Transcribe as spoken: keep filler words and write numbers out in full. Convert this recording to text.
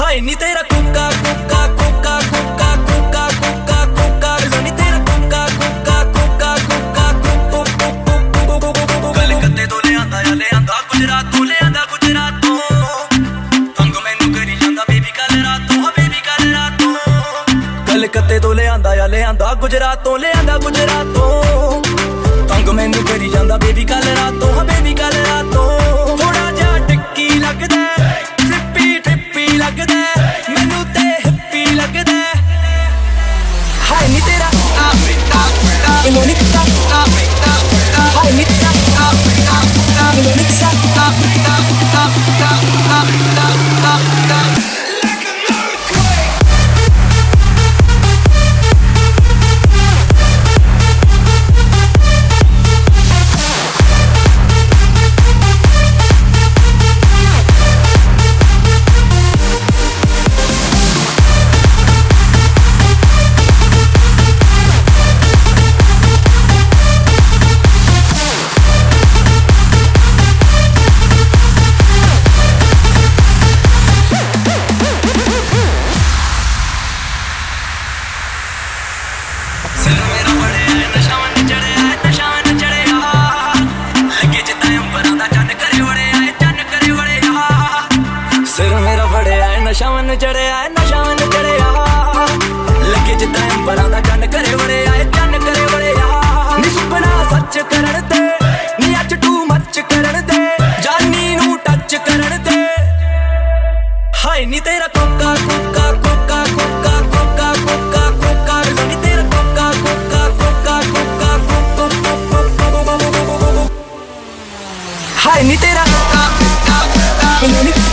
ਹਾਏ ਨੀ ਤੇਰਾ ਕੁੱਕਾ ਕੁੱਕਾ ਕੁੱਕਾ ਕੁੱਕਾ ਕੁੱਕਾ ਕੁੱਕਾ ਕੁੱਕਾ ਨੀ ਤੇਰਾ ਕੁੱਕਾ ਕੁੱਕਾ ਕੁੱਕਾ ਕੁੱਕਾ ਕਲਕੱਤੇ ਤੋਂ ਲਿਆਂਦਾ ਆ ਲਿਆਂਦਾ ਗੁਜਰਾਤ ਤੋਂ ਲਿਆਂਦਾ ਗੁਜਰਾਤ ਤੋਂ ਤੰਗ ਮੈਨੂੰ ਕਰੀ ਜਾਂਦਾ ਬੇਬੀ ਕੱਲ ਰਾਤੋਂ ਹਾਂ ਬੇਬੀ ਕੱਲ ਰਾਤੋਂ ਕਲਕੱਤੇ ਤੋਂ ਲਿਆਂਦਾ ਆ ਲਿਆਂਦਾ ਗੁਜਰਾਤ ਤੋਂ ਲਿਆਂਦਾ ਗੁਜਰਾਤ ਤੋਂ ਤੰਗ ਮੈਨੂੰ ਕਰੀ ਜਾਂਦਾ ਬੇਬੀ ਕੱਲ ਰਾਤੋਂ ਹਾਂ ਬੇਬੀ ਕੱਲ ਰਾਤੋਂ ਥੋੜਾ ਜਿਹਾ ਟਿੱਕੀ ਲੱਗਦਾ ਟ੍ਰਿੱਪੀ ਟ੍ਰਿੱਪੀ ਲੱਗਦਾ ਮੈਨੂੰ ਤੇ ਹਿੱਪੀ ਲੱਗਦਾ ਹਾਏ ਨੀ ਤੇਰਾ ਇਮੋਨਿਕਾ ਹਾਏ ਨੀ ਤੇਰਾ ਇਮੋਨਿਕਾ ਨਸ਼ਾ ਮਨ ਚੜਿਆ ਨਸ਼ਾ ਮਨ ਚੜਿਆ ਲੱਗੇ ਜਿੱਦਾਂ ਅੰਬਰਾਂ ਦਾ ਚੰਨ ਕਰੇ ਵੜਿਆ ਚੰਨ ਕਰੇ ਵੜਿਆ ਨੀ ਸੁਪਨਾ ਸੱਚ ਕਰਨ ਤੇ ਨੀ ਅੱਜ ਟੂ ਮੱਚ ਕਰਨ ਤੇ ਜਾਨੀ ਨੂੰ ਟੱਚ ਕਰਨ ਤੇ ਹਾਏ ਨੀ ਤੇਰਾ ਕੋਕਾ ਕੋਕਾ ਕੋਕਾ ਕੋਕਾ ਕੋਕਾ ਕੋਕਾ ਕੋਕਾ ਨੀ ਤੇਰਾ ਕੋਕਾ ਕੋਕਾ ਕੋਕਾ ਕੋਕਾ ਹਾਏ ਨੀ ਤੇਰਾ